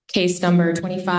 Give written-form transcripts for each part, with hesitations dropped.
Case number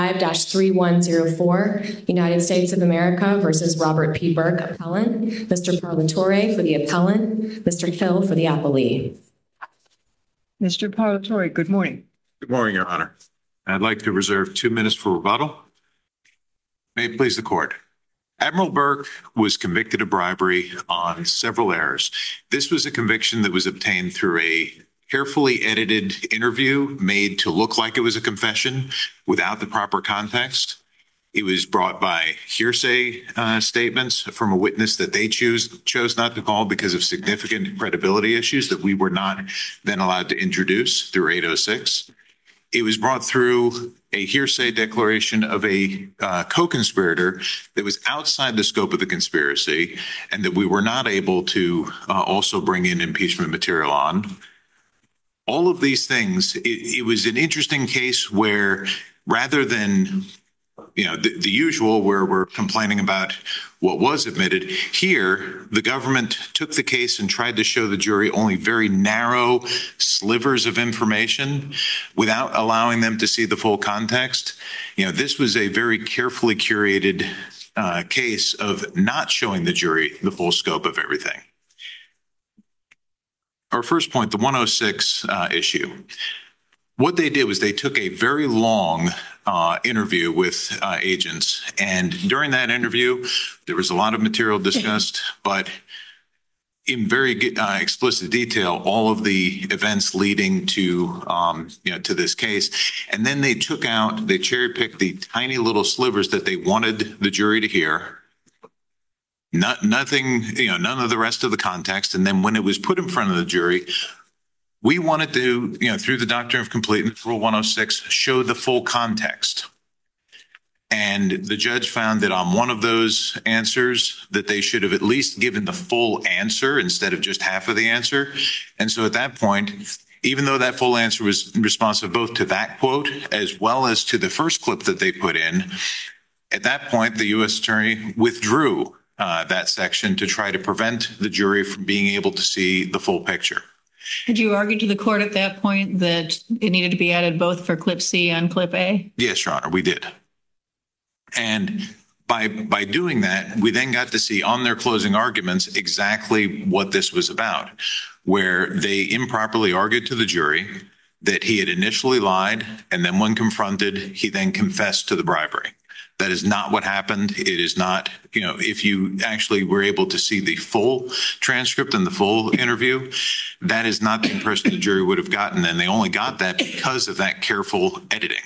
25-3104, United States of America versus Robert P. Burke, appellant. Mr. Parlatore for the appellant, Mr. Hill for the appellee. Mr. Parlatore, good morning. Good morning, Your Honor. I'd like to reserve 2 minutes for rebuttal. May it please the court. Admiral Burke was convicted of bribery on several errors. This was a conviction that was obtained through a carefully edited interview made to look like it was a confession without the proper context. It was brought by hearsay statements from a witness that they chose not to call because of significant credibility issues that we were not then allowed to introduce through 806. It was brought through a hearsay declaration of a co-conspirator that was outside the scope of the conspiracy and that we were not able to also bring in impeachment material on. All of these things, it was an interesting case where rather than, the usual where we're complaining about what was admitted, here the government took the case and tried to show the jury only very narrow slivers of information without allowing them to see the full context. This was a very carefully curated case of not showing the jury the full scope of everything. Our first point, the 106 issue. What they did was they took a very long interview with agents. And during that interview, there was a lot of material discussed, but in very explicit detail, all of the events leading to, to this case. And then they cherry picked the tiny little slivers that they wanted the jury to hear. Nothing, none of the rest of the context. And then when it was put in front of the jury, we wanted to, through the doctrine of completeness, Rule 106, show the full context. And the judge found that on one of those answers that they should have at least given the full answer instead of just half of the answer. And so at that point, even though that full answer was responsive both to that quote as well as to the first clip that they put in, at that point, the U.S. attorney withdrew that section to try to prevent the jury from being able to see the full picture. Did you argue to the court at that point that it needed to be added both for Clip C and Clip A? Yes, Your Honor, we did. And by doing that, we then got to see on their closing arguments exactly what this was about, where they improperly argued to the jury that he had initially lied, and then when confronted, he then confessed to the bribery. That is not what happened. It is not, if you actually were able to see the full transcript and the full interview, that is not the impression the jury would have gotten. And they only got that because of that careful editing.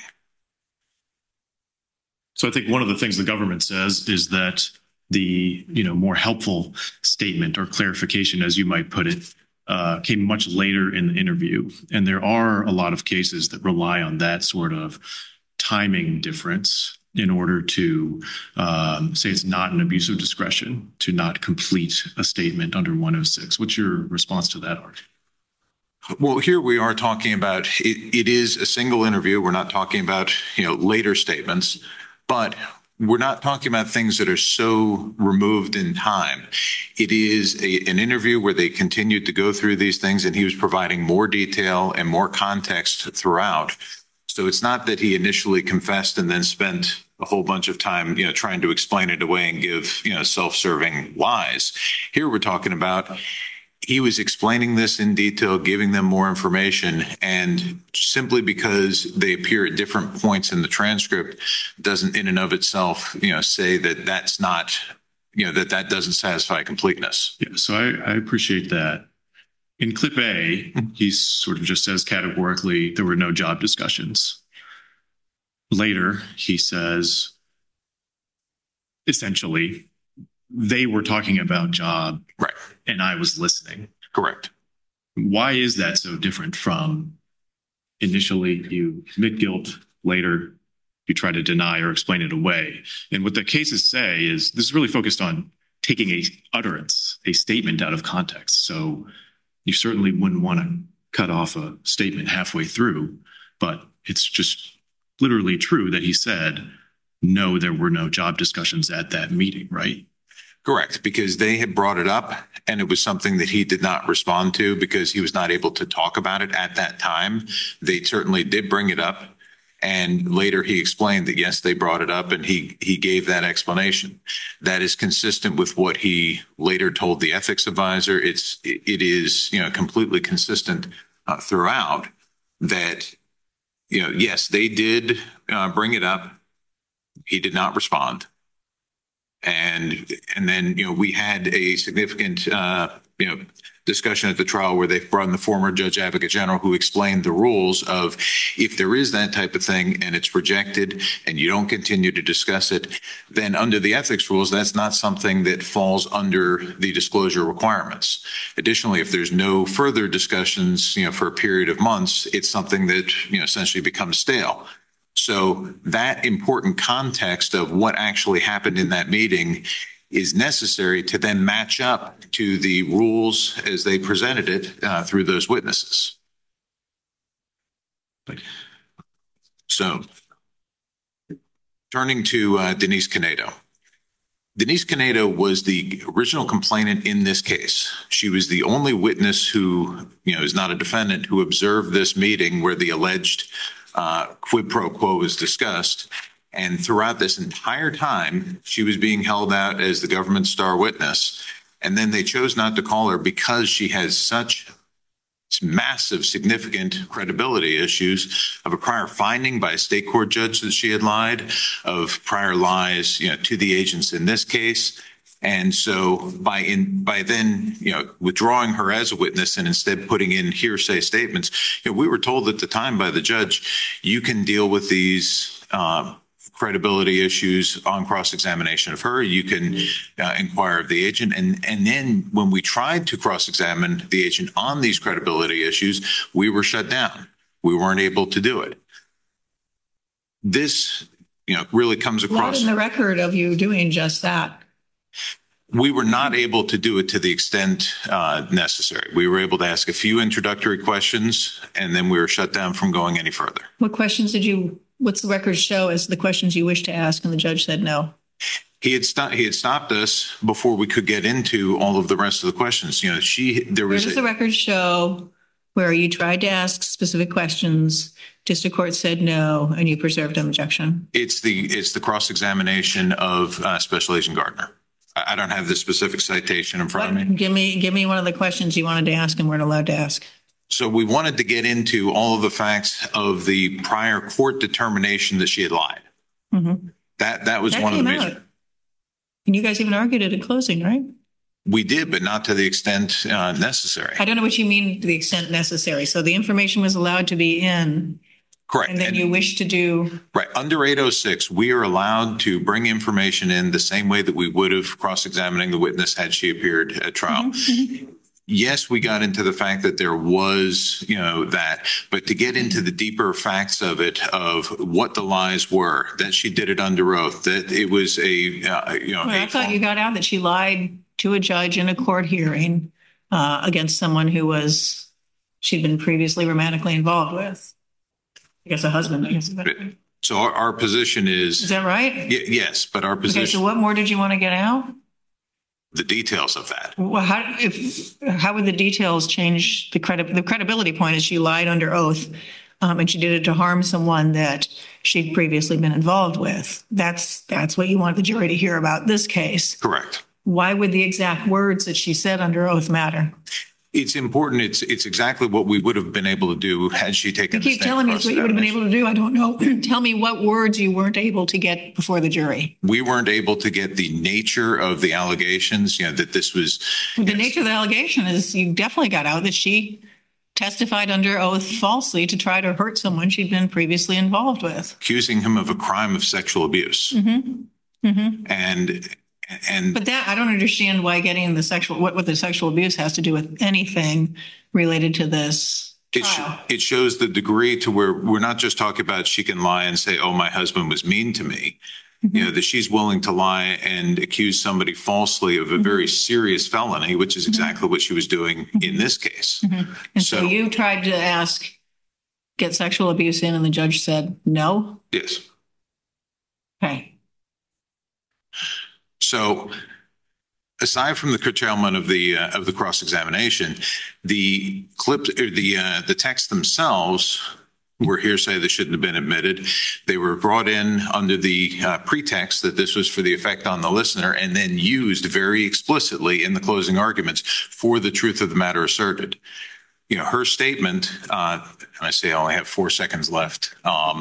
So I think one of the things the government says is that the, more helpful statement or clarification, as you might put it, came much later in the interview. And there are a lot of cases that rely on that sort of timing difference in order to say it's not an abuse of discretion to not complete a statement under 106. What's your response to that, Art? Well, here we are talking about, it is a single interview. We're not talking about, later statements, but we're not talking about things that are so removed in time. It is an interview where they continued to go through these things and he was providing more detail and more context throughout. So it's not that he initially confessed and then spent a whole bunch of time, trying to explain it away and give, self-serving lies. Here we're talking about he was explaining this in detail, giving them more information, and simply because they appear at different points in the transcript doesn't in and of itself, say that that's not, that doesn't satisfy completeness. Yeah, so I appreciate that. In Clip A, he sort of just says categorically there were no job discussions. Later, he says, essentially, they were talking about job, right, and I was listening. Correct. Why is that so different from initially you admit guilt, later you try to deny or explain it away? And what the cases say is this is really focused on taking a utterance, a statement out of context. So you certainly wouldn't want to cut off a statement halfway through, but it's just literally true that he said, no, there were no job discussions at that meeting, right? Correct, because they had brought it up and it was something that he did not respond to because he was not able to talk about it at that time. They certainly did bring it up. And later he explained that, yes, they brought it up and he gave that explanation. That is consistent with what he later told the ethics advisor. It is, completely consistent throughout that, yes, they did bring it up. He did not respond. And then, we had a significant, discussion at the trial where they brought in the former Judge Advocate General who explained the rules of if there is that type of thing and it's rejected and you don't continue to discuss it, then under the ethics rules, that's not something that falls under the disclosure requirements. Additionally, if there's no further discussions, for a period of months, it's something that, essentially becomes stale. So that important context of what actually happened in that meeting is necessary to then match up to the rules as they presented it through those witnesses. So turning to Denise Canedo. Denise Canedo was the original complainant in this case. She was the only witness who, is not a defendant, who observed this meeting where the alleged quid pro quo was discussed. And throughout this entire time, she was being held out as the government's star witness. And then they chose not to call her because she has such massive, significant credibility issues of a prior finding by a state court judge that she had lied, of prior lies, to the agents in this case. And so by then, withdrawing her as a witness and instead putting in hearsay statements, we were told at the time by the judge, you can deal with these credibility issues on cross-examination of her. You can inquire of the agent. And then when we tried to cross-examine the agent on these credibility issues, we were shut down. We weren't able to do it. This, really comes across. Not in the record of you doing just that. We were not able to do it to the extent necessary. We were able to ask a few introductory questions, and then we were shut down from going any further. What's the record show as the questions you wish to ask, and the judge said no? He had stopped us before we could get into all of the rest of the questions. Where does the record show where you tried to ask specific questions, district court said no, and you preserved an objection? It's the cross-examination of Special Agent Gardner. I don't have the specific citation in front of me. Give me one of the questions you wanted to ask and weren't allowed to ask. So we wanted to get into all of the facts of the prior court determination that she had lied. Mm-hmm. That was one of the major. And you guys even argued it in closing, right? We did, but not to the extent necessary. I don't know what you mean to the extent necessary. So the information was allowed to be in. Correct. And then you wish to do. Right. Under 806, we are allowed to bring information in the same way that we would have cross-examining the witness had she appeared at trial. Mm-hmm. Yes, we got into the fact that there was, that, but to get into the deeper facts of it, of what the lies were, that she did it under oath, that it was I thought you got out that she lied to a judge in a court hearing against someone who she'd been previously romantically involved with. I guess a husband. So our position is that right? Yes, but our position. Okay, so what more did you want to get out? The details of that. Well, how would the details change the credibility point? Is she lied under oath, and she did it to harm someone that she'd previously been involved with? That's what you want the jury to hear about this case. Correct. Why would the exact words that she said under oath matter? It's important. It's exactly what we would have been able to do had she taken. You keep telling me it's what you would have been able to do. I don't know. Tell me what words you weren't able to get before the jury. We weren't able to get the nature of the allegations. That this was. The nature of the allegation is you definitely got out that she testified under oath falsely to try to hurt someone she'd been previously involved with, accusing him of a crime of sexual abuse. Mm-hmm. Mm-hmm. But that I don't understand why getting the what the sexual abuse has to do with anything related to this trial. It shows the degree to where we're not just talking about she can lie and say, oh, my husband was mean to me. Mm-hmm. That she's willing to lie and accuse somebody falsely of a very serious felony, which is exactly what she was doing in this case. Mm-hmm. And so you tried to get sexual abuse in, and the judge said no? Yes. Okay. So, aside from the curtailment of the cross-examination, the clips, or the texts themselves were hearsay that shouldn't have been admitted. They were brought in under the pretext that this was for the effect on the listener and then used very explicitly in the closing arguments for the truth of the matter asserted. You know, her statement, I say I only have 4 seconds left.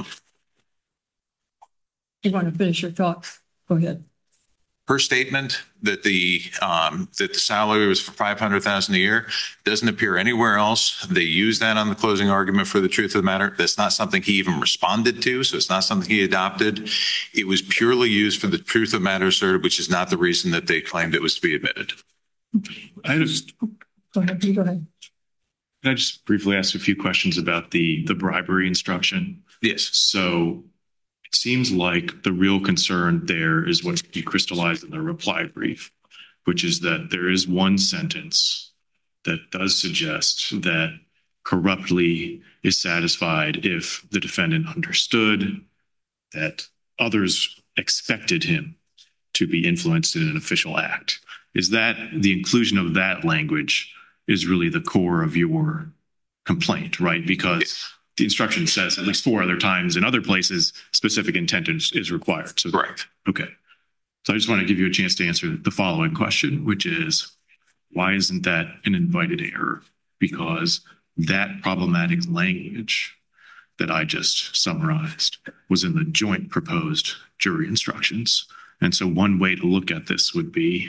You want to finish your thoughts? Go ahead. Her statement that the salary was for $500,000 a year doesn't appear anywhere else. They use that on the closing argument for the truth of the matter. That's not something he even responded to, so it's not something he adopted. It was purely used for the truth of the matter asserted, which is not the reason that they claimed it was to be admitted. I just Go ahead. You go ahead. Can I just briefly ask a few questions about the bribery instruction? Yes. So it seems like the real concern there is what you crystallized in the reply brief, which is that there is one sentence that does suggest that corruptly is satisfied if the defendant understood that others expected him to be influenced in an official act. Is that the inclusion of that language is really the core of your complaint, right? Because the instruction says at least 4 other times in other places, specific intent is required. So, Correct. Okay. So I just want to give you a chance to answer the following question, which is, why isn't that an invited error? Because that problematic language that I just summarized was in the joint proposed jury instructions. And so one way to look at this would be,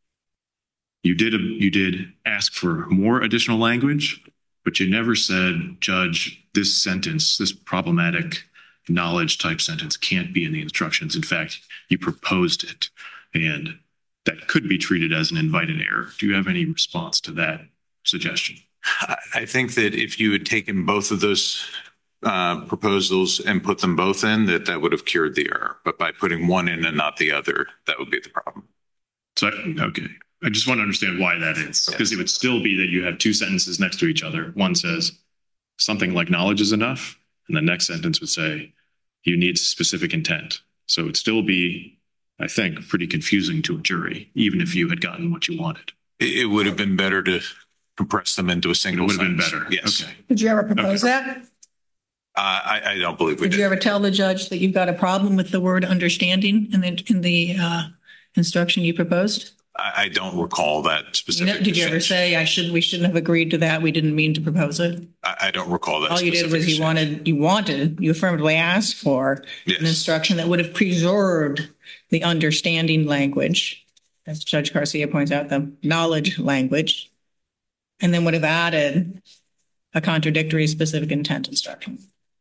you did ask for more additional language, but you never said, Judge, this sentence, this problematic knowledge type sentence can't be in the instructions. In fact, you proposed it, and that could be treated as an invited error. Do you have any response to that suggestion? I think that if you had taken both of those proposals and put them both in, that would have cured the error. But by putting one in and not the other, that would be the problem. So, okay. I just want to understand why that is, because it would still be that you have 2 sentences next to each other. One says something like knowledge is enough, and the next sentence would say you need specific intent. So it would still be, I think, pretty confusing to a jury, even if you had gotten what you wanted. It would have been better to compress them into a single It would have been sentence. better. Yes. Okay. Did you ever propose that? I don't believe we Did did. you ever tell the judge that you've got a problem with the word understanding in the instruction you proposed? I don't recall that specific. Did you ever say we shouldn't have agreed to that? We didn't mean to propose it. I don't recall that. All you did was you affirmatively asked for Yes. an instruction that would have preserved the understanding language, as Judge Garcia points out, the knowledge language, and then would have added a contradictory specific intent instruction.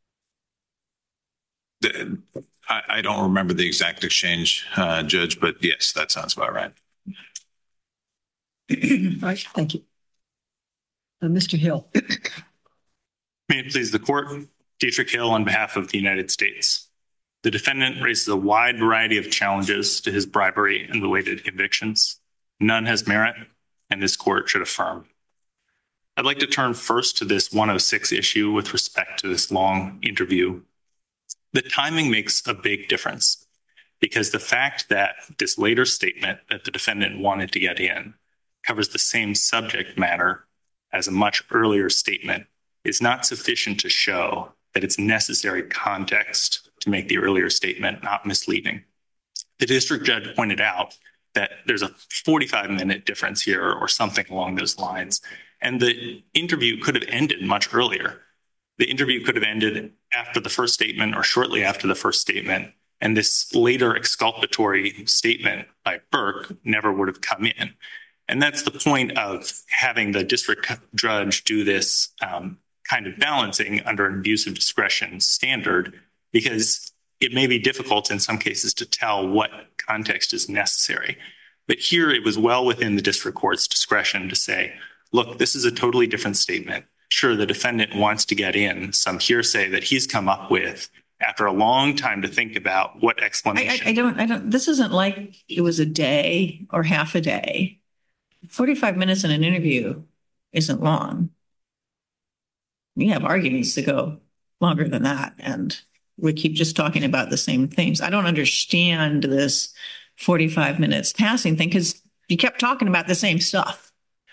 I don't remember the exact exchange, Judge, but yes, that sounds about right. All right, thank you. Mr. Hill. May it please the court, Dietrich Hill on behalf of the United States. The defendant raises a wide variety of challenges to his bribery and related convictions. None has merit, and this court should affirm. I'd like to turn first to this 106 issue with respect to this long interview. The timing makes a big difference because the fact that this later statement that the defendant wanted to get in covers the same subject matter as a much earlier statement is not sufficient to show that it's necessary context to make the earlier statement not misleading. The district judge pointed out that there's a 45-minute difference here or something along those lines, and the interview could have ended much earlier. The interview could have ended after the first statement or shortly after the first statement, and this later exculpatory statement by Burke never would have come in. And that's the point of having the district judge do this kind of balancing under an abuse of discretion standard, because it may be difficult in some cases to tell what context is necessary. But here it was well within the district court's discretion to say, look, this is a totally different statement. Sure, the defendant wants to get in some hearsay that he's come up with after a long time to think about what explanation. I don't, this isn't like it was a day or half a day. 45 minutes in an interview isn't long. We have arguments to go longer than that, and we keep just talking about the same things. I don't understand this 45 minutes passing thing because you kept talking about the same stuff.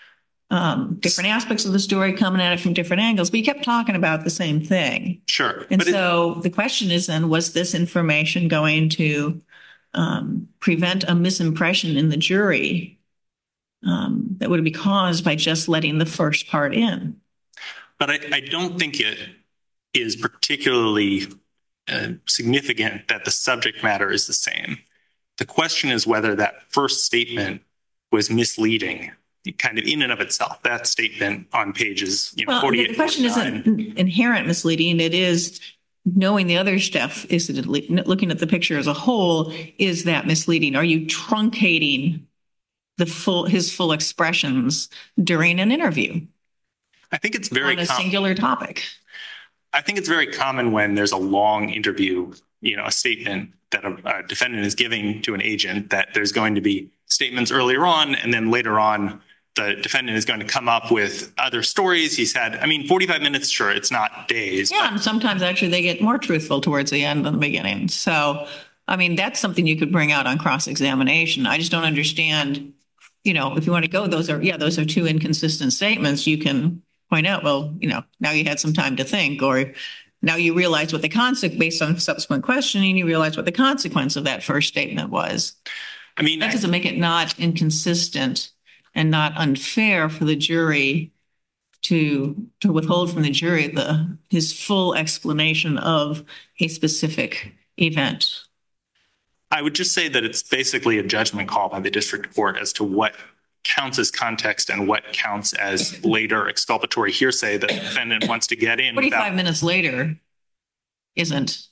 different aspects of the story, coming at it from different angles, but you kept talking about the same thing. Sure. And But it- so the question is then, was this information going to prevent a misimpression in the jury that would be caused by just letting the first part in? But I don't think it is particularly significant that the subject matter is the same. The question is whether that first statement was misleading, kind of in and of itself. That statement on pages Well, 48. the question 49. isn't inherent misleading. It is knowing the other stuff. Is it looking at the picture as a whole? Is that misleading? Are you truncating his full expressions during an interview I think it's very on a singular topic? I think it's very common when there's a long interview, a statement that a defendant is giving to an agent, that there's going to be statements earlier on, and then later on, the defendant is going to come up with other stories he's had. 45 minutes, sure, it's not days. Yeah, and sometimes actually they get more truthful towards the end than the beginning. So, that's something you could bring out on cross-examination. I just don't understand, if you want to go, those are two inconsistent statements. You can point out, well, now you had some time to think, or now you realize what the consequence, based on subsequent questioning, you realize what the consequence of that first statement was. That doesn't make it not inconsistent and not unfair for the jury to withhold from the jury his full explanation of a specific event. I would just say that it's basically a judgment call by the district court as to what counts as context and what counts as later exculpatory hearsay that the defendant wants to get in. 45 minutes later isn't.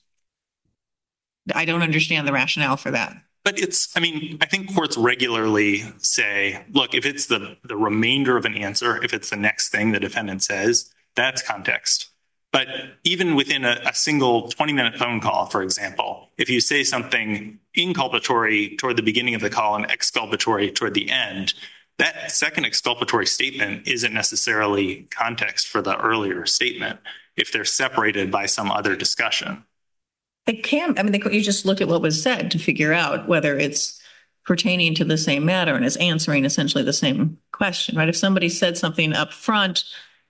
I don't understand the rationale for that. But I think courts regularly say, look, if it's the remainder of an answer, if it's the next thing the defendant says, that's context. But even within a single 20-minute phone call, for example, if you say something inculpatory toward the beginning of the call and exculpatory toward the end, that second exculpatory statement isn't necessarily context for the earlier statement if they're separated by some other discussion. It can. You just look at what was said to figure out whether it's pertaining to the same matter and is answering essentially the same question, right? If somebody said something up front,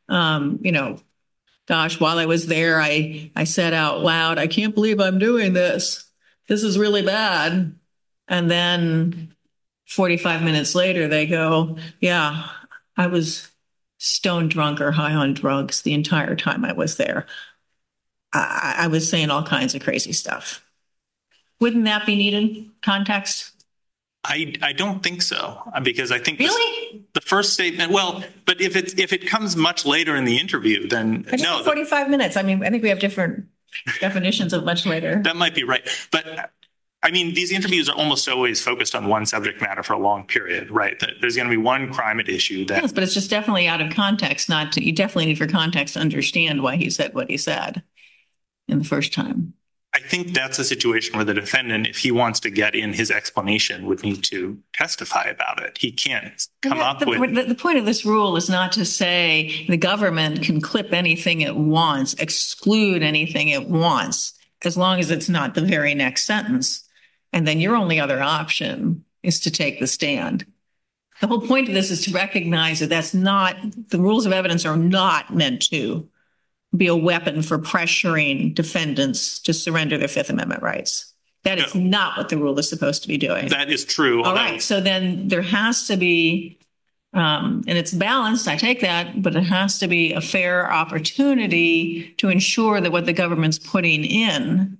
gosh, while I was there, I said out loud, I can't believe I'm doing this. This is really bad. And then 45 minutes later, they go, yeah, I was stone drunk or high on drugs the entire time I was there. I was saying all kinds of crazy stuff. Wouldn't that be needed context? I don't think so, because I think Really? the first statement, but if it comes much later in the interview, then no. 45 minutes. I think we have different definitions of much later. That might be right. But these interviews are almost always focused on one subject matter for a long period, right? There's going to be one crime at issue. Yes, but it's just definitely out of context. You definitely need for context to understand why he said what he said in the first time. I think that's a situation where the defendant, if he wants to get in his explanation, would need to testify about it. He can't come up with... The point of this rule is not to say the government can clip anything it wants, exclude anything it wants, as long as it's not the very next sentence. And then your only other option is to take the stand. The whole point of this is to recognize that the rules of evidence are not meant to be a weapon for pressuring defendants to surrender their Fifth Amendment rights. That is not what the rule is supposed to be doing. That is true. All right. So then there has to be, and it's balanced, I take that, but it has to be a fair opportunity to ensure that what the government's putting in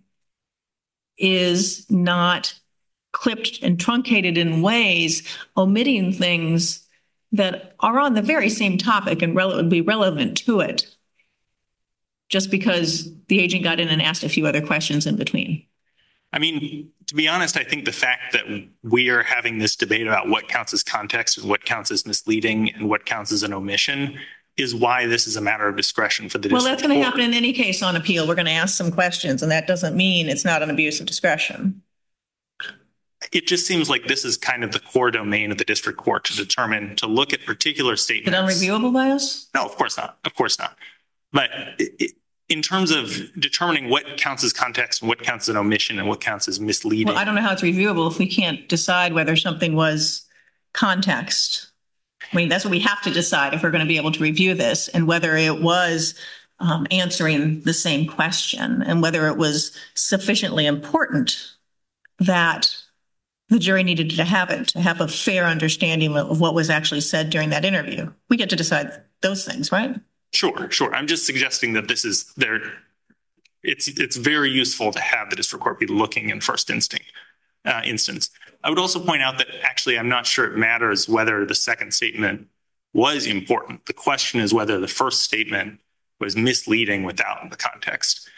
is not clipped and truncated in ways, omitting things that are on the very same topic and would be relevant to it, just because the agent got in and asked a few other questions in between. To be honest, I think the fact that we are having this debate about what counts as context and what counts as misleading and what counts as an omission is why this is a matter of discretion for the district court. Well, that's going to happen in any case on appeal. We're going to ask some questions, and that doesn't mean it's not an abuse of discretion. It just seems like this is kind of the core domain of the district court to look at particular statements. Is it unreviewable by us? No, of course not. Of course not. But in terms of determining what counts as context and what counts as an omission and what counts as misleading. Well, I don't know how it's reviewable if we can't decide whether something was context. I mean, that's what we have to decide if we're going to be able to review this, and whether it was answering the same question, and whether it was sufficiently important that the jury needed to have it, to have a fair understanding of what was actually said during that interview. We get to decide those things, right? Sure. I'm just suggesting that this is there. It's very useful to have the district court be looking in first instance. I would also point out that actually I'm not sure it matters whether the second statement was important. The question is whether the first statement was misleading without the context.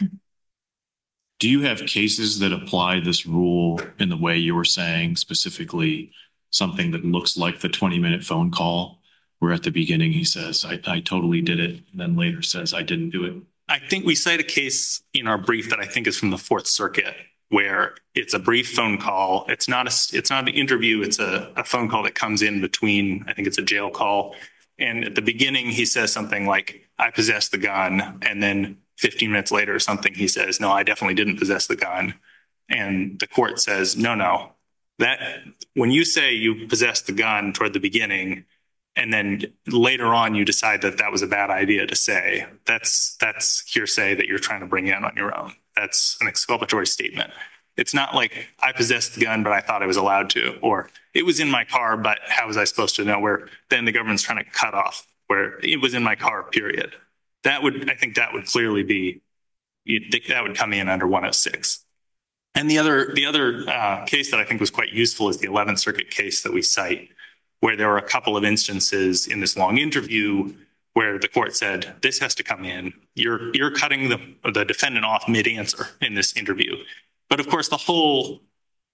Do you have cases that apply this rule in the way you were saying, specifically something that looks like the 20-minute phone call, where at the beginning he says, I totally did it, and then later says, I didn't do it? I think we cite a case in our brief that I think is from the Fourth Circuit, where it's a brief phone call. It's not an interview. It's a phone call that comes in between, I think it's a jail call. And at the beginning, he says something like, I possess the gun. And then 15 minutes later or something, he says, no, I definitely didn't possess the gun. And the court says, no, that when you say you possessed the gun toward the beginning, and then later on you decide that that was a bad idea to say, that's hearsay that you're trying to bring in on your own. That's an exculpatory statement. It's not like I possessed the gun, but I thought I was allowed to, or it was in my car, but how was I supposed to know? Where then the government's trying to cut off where it was in my car, period. I think that would clearly be, that would come in under 106. And the other case that I think was quite useful is the 11th Circuit case that we cite, where there were a couple of instances in this long interview where the court said, this has to come in. You're cutting the defendant off mid-answer in this interview. But of course, the whole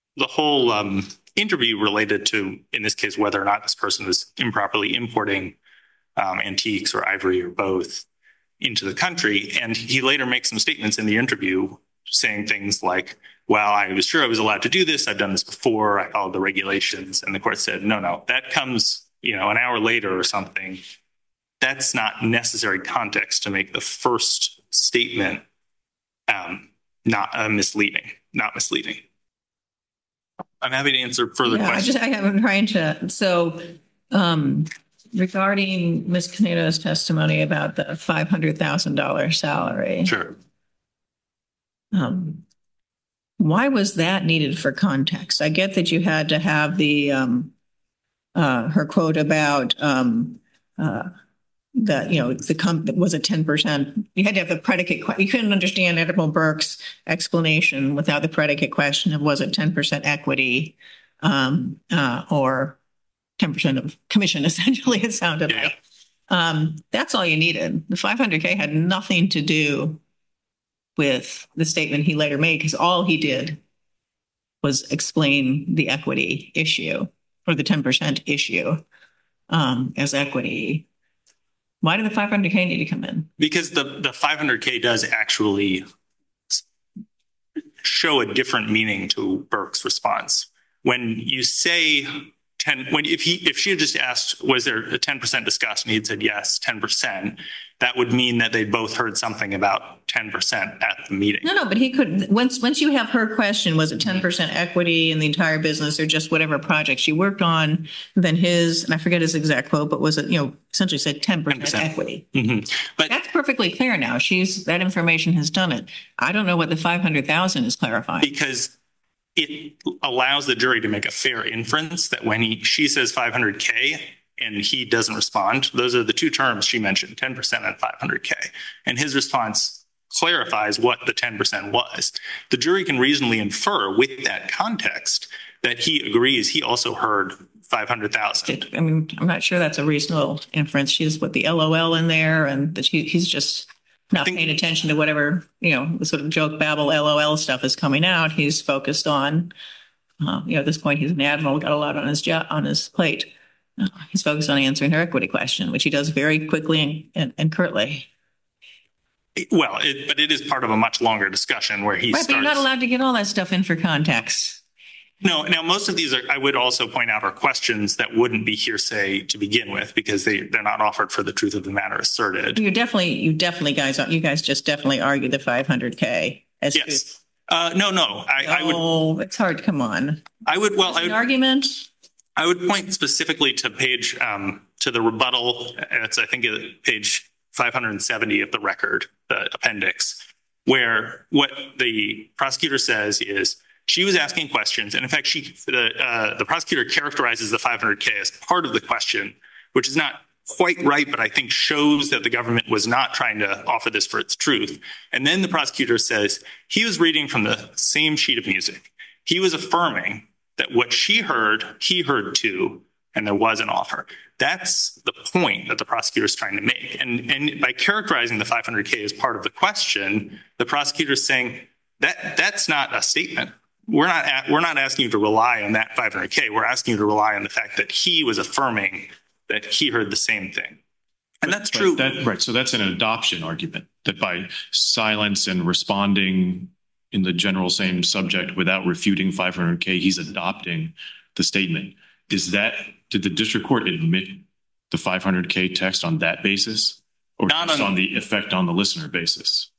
interview related to, in this case, whether or not this person was improperly importing antiques or ivory or both into the country. And he later makes some statements in the interview saying things like, well, I was sure I was allowed to do this. I've done this before. I followed the regulations. And the court said, no, that comes, an hour later or something. That's not necessary context to make the first statement not misleading. I'm happy to answer further questions. I am trying to. So regarding Ms. Canedo's testimony about the $500,000 salary. Sure. Why was that needed for context? I get that you had to have the her quote about that, was it 10%? You had to have the predicate. You couldn't understand Admiral Burke's explanation without the predicate question of was it 10% equity or 10% of commission, essentially, it sounded like. That's all you needed. The $500K had nothing to do with the statement he later made, because all he did was explain the equity issue or the 10% issue as equity. Why did the $500K need to come in? Because the $500K does actually show a different meaning to Burke's response. When you say if she had just asked, was there a 10% discussed, and he'd said yes, 10%, that would mean that they both heard something about 10% at the meeting. No, but he could, once you have her question, was it 10% equity in the entire business or just whatever project she worked on, then his, and I forget his exact quote, but was it, essentially said 10% equity. Mm-hmm. But that's perfectly clear now. That information has done it. I don't know what the 500,000 is clarifying. Because it allows the jury to make a fair inference that when she says 500K and he doesn't respond, those are the two terms she mentioned, 10% and 500K. And his response clarifies what the 10% was. The jury can reasonably infer with that context that he agrees he also heard 500,000. I mean, I'm not sure that's a reasonable inference. She's put the LOL in there, and that he's just not paying attention to whatever, the sort of joke, babble, LOL stuff is coming out. He's focused on, at this point, he's an admiral, got a lot on his plate. He's focused on answering her equity question, which he does very quickly and curtly. Well, but it is part of a much longer discussion where he starts. But you're not allowed to get all that stuff in for context. No. Now, most of these I would also point out, are questions that wouldn't be hearsay to begin with, because they're not offered for the truth of the matter asserted. You guys just definitely argue the 500K. Yes. No. I would. It's hard. Come on. I would. Well, an argument. I would point specifically to to the rebuttal. It's, I think, page 570 of the record, the appendix, where what the prosecutor says is she was asking questions. And in fact, the prosecutor characterizes the 500K as part of the question, which is not quite right, but I think shows that the government was not trying to offer this for its truth. And then the prosecutor says he was reading from the same sheet of music. He was affirming that what she heard, he heard too, and there was an offer. That's the point that the prosecutor is trying to make. And by characterizing the 500K as part of the question, the prosecutor is saying that's not a statement. We're not asking you to rely on that 500K. We're asking you to rely on the fact that he was affirming that he heard the same thing. And that's true. Right. So that's an adoption argument, that by silence and responding in the general same subject without refuting 500K, he's adopting the statement. Did the district court admit the 500K text on that basis, or just on the effect on the listener basis?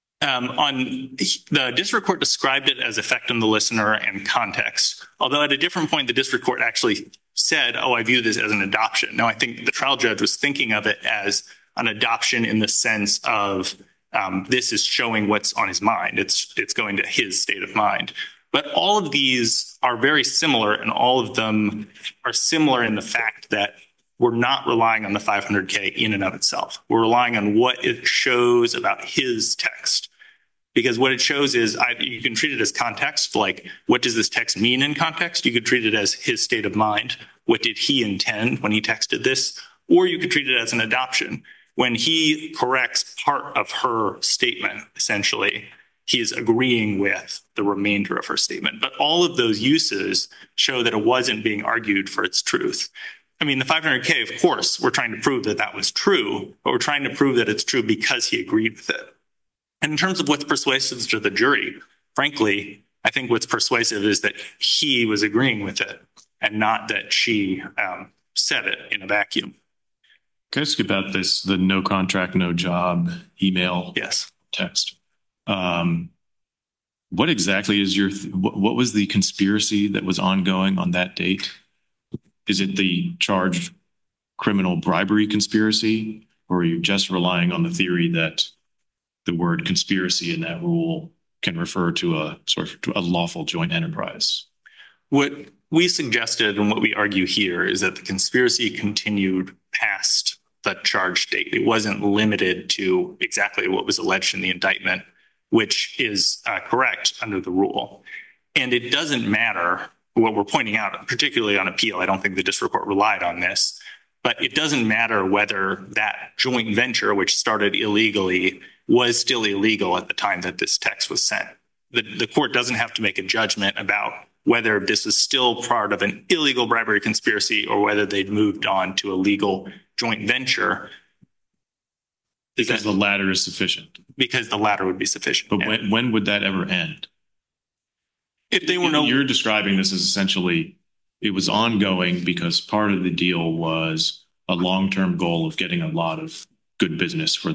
The district court described it as effect on the listener and context, although at a different point, the district court actually said, oh, I view this as an adoption. Now, I think the trial judge was thinking of it as an adoption in the sense of this is showing what's on his mind. It's going to his state of mind. But all of these are very similar, and all of them are similar in the fact that we're not relying on the 500K in and of itself. We're relying on what it shows about his text. Because what it shows is you can treat it as context, like what does this text mean in context? You could treat it as his state of mind. What did he intend when he texted this? Or you could treat it as an adoption. When he corrects part of her statement, essentially, he is agreeing with the remainder of her statement. But all of those uses show that it wasn't being argued for its truth. I mean, the 500K, of course, we're trying to prove that that was true, but we're trying to prove that it's true because he agreed with it. And in terms of what's persuasive to the jury, frankly, I think what's persuasive is that he was agreeing with it and not that she said it in a vacuum. Can I ask about this, the no contract, no job email text? What exactly is what was the conspiracy that was ongoing on that date? Is it the charged criminal bribery conspiracy, or are you just relying on the theory that the word conspiracy in that rule can refer to a sort of a lawful joint enterprise? What we suggested and what we argue here is that the conspiracy continued past the charge date. It wasn't limited to exactly what was alleged in the indictment, which is correct under the rule. And it doesn't matter what we're pointing out, particularly on appeal. I don't think the district court relied on this, but it doesn't matter whether that joint venture, which started illegally, was still illegal at the time that this text was sent. The court doesn't have to make a judgment about whether this is still part of an illegal bribery conspiracy or whether they'd moved on to a legal joint venture. Because the latter is sufficient. Because the latter would be sufficient. But when would that ever end? If they were You're describing this as essentially it was ongoing because part of the deal was a long-term goal of getting a lot of good business for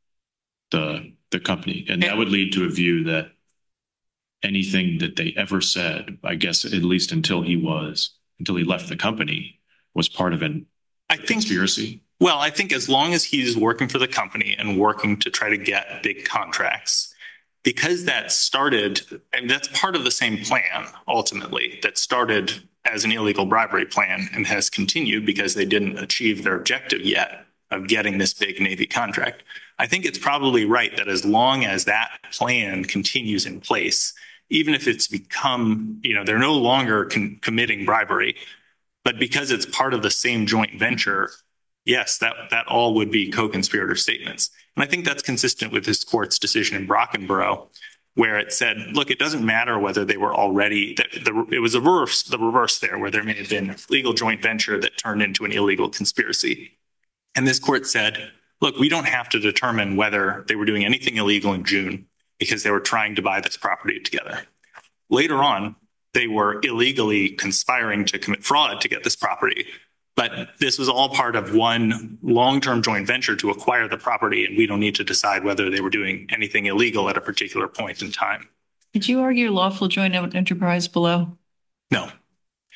the company. And that would lead to a view that anything that they ever said, I guess, at least until he left the company, was part of a conspiracy. Well, I think as long as he's working for the company and working to try to get big contracts, because that started, and that's part of the same plan, ultimately, that started as an illegal bribery plan and has continued because they didn't achieve their objective yet of getting this big Navy contract. I think it's probably right that as long as that plan continues in place, even if it's become, they're no longer committing bribery, but because it's part of the same joint venture, yes, that all would be co-conspirator statements. And I think that's consistent with this court's decision in Brockenborough, where it said, look, it doesn't matter whether they were already, it was the reverse there, where there may have been a legal joint venture that turned into an illegal conspiracy. And this court said, look, we don't have to determine whether they were doing anything illegal in June because they were trying to buy this property together. Later on, they were illegally conspiring to commit fraud to get this property. But this was all part of one long-term joint venture to acquire the property, and we don't need to decide whether they were doing anything illegal at a particular point in time. Did you argue lawful joint enterprise below? No.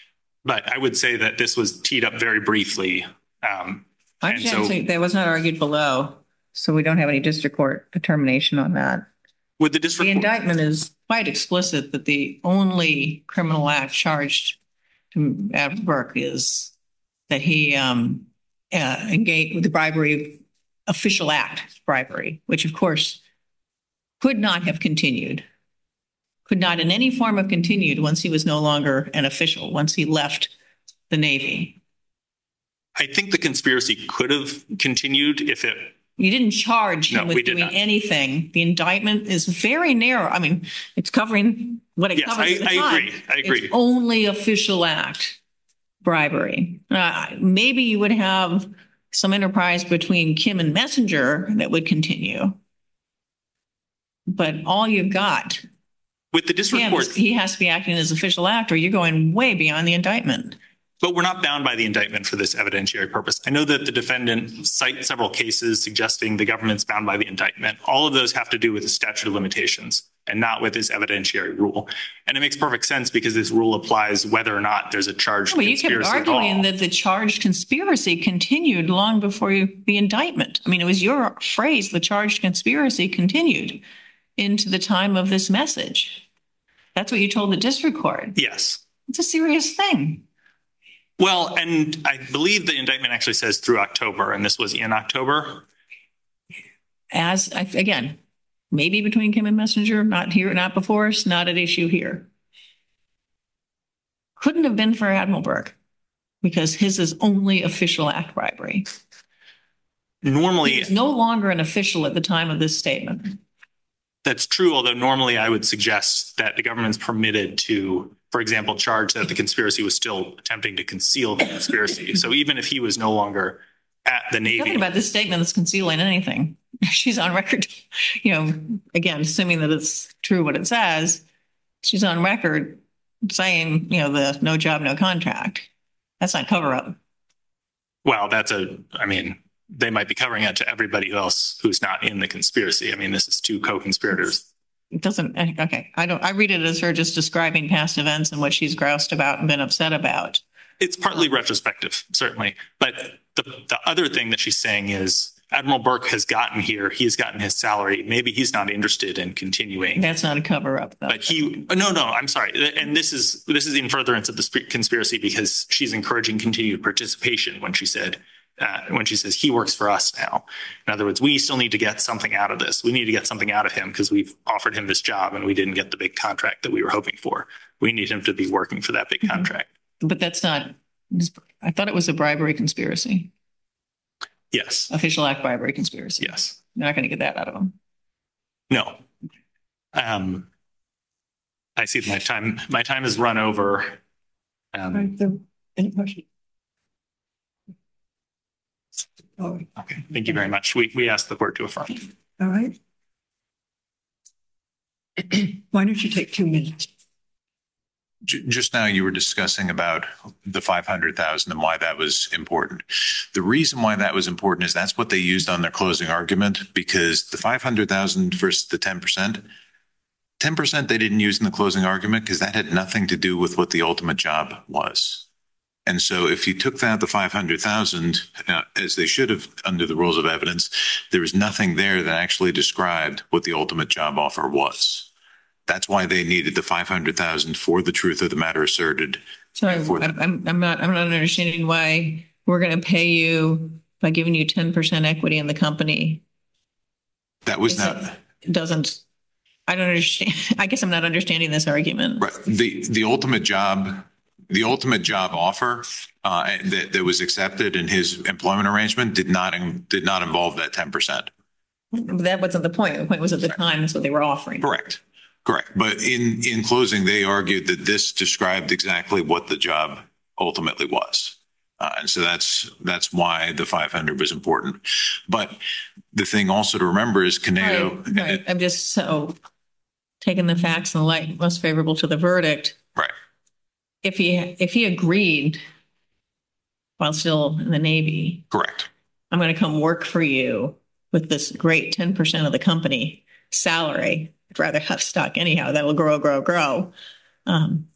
But I would say that this was teed up very briefly. I And so- understand that was not argued below, so we don't have any district court determination on that. With the The district, indictment is quite explicit that the only criminal act charged to Admiral Burke is that he engaged with the bribery, official act bribery, which of course could not have continued, could not in any form have continued once he was no longer an official, once he left the Navy. I think the conspiracy could have continued if it, You didn't charge him No, we with did doing not. anything. The indictment is very narrow. I mean, it's covering what it Yes, covers at the I time. agree. I agree. It's only official act bribery. Maybe you would have some enterprise between Kim and Messenger that would continue. But all you've got, with the district Kim, court, he has to be acting as official act or you're going way beyond the indictment. but we're not bound by the indictment for this evidentiary purpose. I know that the defendant cites several cases suggesting the government's bound by the indictment. All of those have to do with the statute of limitations and not with this evidentiary rule. And it makes perfect sense because this rule applies whether or not there's a charged Well, you kept conspiracy at arguing all. that the charged conspiracy continued long before the indictment. I mean, it was your phrase, the charged conspiracy continued into the time of this message. That's what you told the district court. Yes. It's a serious thing. Well, and I believe the indictment actually says through October, and this was in October. Again, maybe between Kim and Messenger, not here, not before us, not at issue here. Couldn't have been for Admiral Burke because his is only official act bribery. He Normally, was no longer an official at the time of this statement. that's true, although normally I would suggest that the government's permitted to, for example, charge that the conspiracy was still attempting to conceal the conspiracy. So even if he was no longer at the Nothing Navy, about this statement that's concealing anything. She's on record, again, assuming that it's true what it says, she's on record saying, the no job, no contract. That's not cover up. well, they might be covering it to everybody else who's not in the conspiracy. I mean, this is two co-conspirators. It doesn't, okay. I read it as her just describing past events and what she's groused about and been upset about. It's partly retrospective, certainly. But the other thing that she's saying is Admiral Burke has gotten here. He's gotten his salary. Maybe he's not interested in continuing. That's not a cover up though. But no, I'm sorry. And this is in furtherance of the conspiracy because she's encouraging continued participation when she says he works for us now. In other words, we still need to get something out of this. We need to get something out of him because we've offered him this job and we didn't get the big contract that we were hoping for. We need him to be working for that big contract. But that's not, I thought it was a bribery conspiracy, Yes. official act bribery conspiracy. Yes. You're not going to get that out of him. No. I see my time has run over. Any questions? Oh, Okay. Thank you very much. We asked the court to affirm. all right. Why don't you take 2 minutes? Just now you were discussing about the 500,000 and why that was important. The reason why that was important is that's what they used on their closing argument because the 500,000 versus the 10%, 10% they didn't use in the closing argument because that had nothing to do with what the ultimate job was. And so if you took that, the 500,000, as they should have under the rules of evidence, there was nothing there that actually described what the ultimate job offer was. That's why they needed the 500,000 for the truth of the matter asserted. So I'm not understanding why we're going to pay you by giving you 10% equity in the company. That was not It doesn't, I don't understand. I guess I'm not understanding this argument. right. The ultimate job offer that was accepted in his employment arrangement did not involve that 10%. That wasn't the point. The point was at the time, that's what they were offering. Correct. But in closing, they argued that this described exactly what the job ultimately was. And so that's why the 500 was important. But the thing also to remember is Canedo. Right. I'm just so taking the facts in the light most favorable to the verdict. Right. If he agreed while still in the Navy, Correct. I'm going to come work for you with this great 10% of the company salary. I'd rather have stock anyhow. That will grow.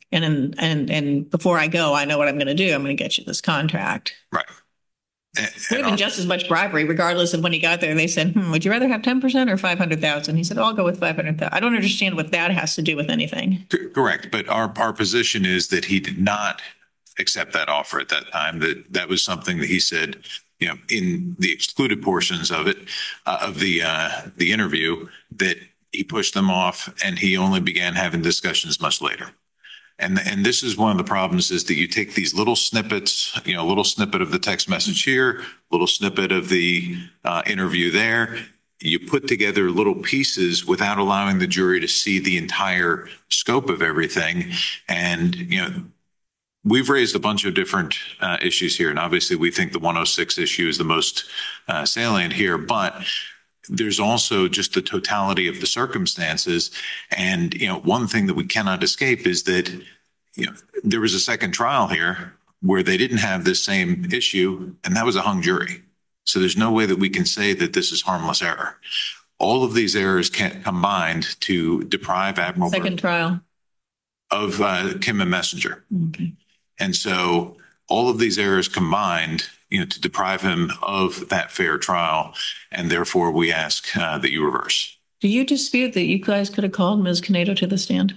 And before I go, I know what I'm going to do. I'm going to get you this contract. Right. Would have been just as much bribery, regardless of when he got there. They said, would you rather have 10% or 500,000? He said, I'll go with 500,000. I don't understand what that has to do with anything. Correct. But our position is that he did not accept that offer at that time. That was something that he said, in the excluded portions of it, of the interview, that he pushed them off and he only began having discussions much later. And this is one of the problems, is that you take these little snippets, a little snippet of the text message here, little snippet of the interview there. You put together little pieces without allowing the jury to see the entire scope of everything. And, we've raised a bunch of different issues here. And obviously we think the 106 issue is the most salient here, but there's also just the totality of the circumstances. And, one thing that we cannot escape is that, there was a second trial here where they didn't have this same issue, and that was a hung jury. So there's no way that we can say that this is harmless error. All of these errors combined to deprive Admiral Second Burke trial. of Kim and Messenger. Okay. And so all of these errors combined, to deprive him of that fair trial. And therefore we ask that you reverse. Do you dispute that you guys could have called Ms. Canedo to the stand?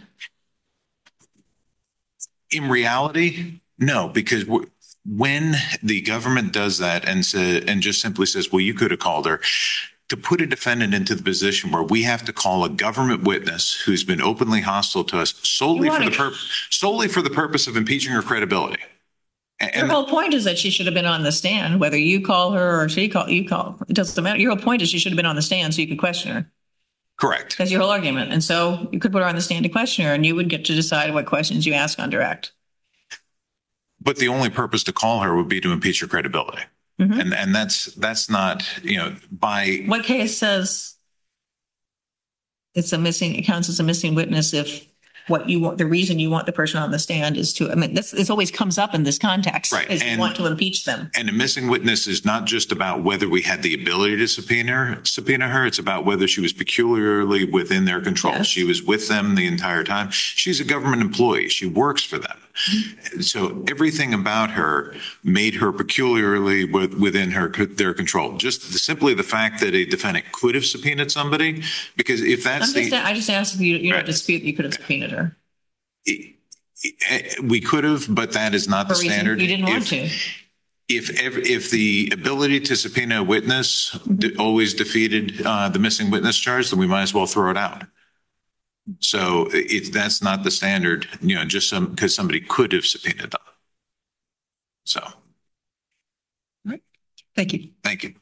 In reality, no, because when the government does that and just simply says, well, you could have called her, to put a defendant into the position where we have to call a government witness who's been openly hostile to us solely for the purpose of impeaching her credibility. Your whole point is that she should have been on the stand, whether you call her or you call. It doesn't matter. Your whole point is she should have been on the stand so you could question her. Correct. That's your whole argument. And so you could put her on the stand to question her, and you would get to decide what questions you ask on direct. But the only purpose to call her would be to impeach her credibility. Mm-hmm. And that's not, by what case says it counts as a missing witness if what you want, the reason you want the person on the stand is to, this always comes up in this context, right? Is you want to impeach them. And a missing witness is not just about whether we had the ability to subpoena her. It's about whether she was peculiarly within their control. Yes. She was with them the entire time. She's a government employee. She works for them. Mm-hmm. So everything about her made her peculiarly within their control. Just simply the fact that a defendant could have subpoenaed somebody, because if that's I just asked if you don't dispute that you could have subpoenaed her. We could have, but that is not the standard. You didn't want to. If the ability to subpoena a witness always defeated the missing witness charge, then we might as well throw it out. So that's not the standard, just because somebody could have subpoenaed them. So. All right. Thank you. Thank you.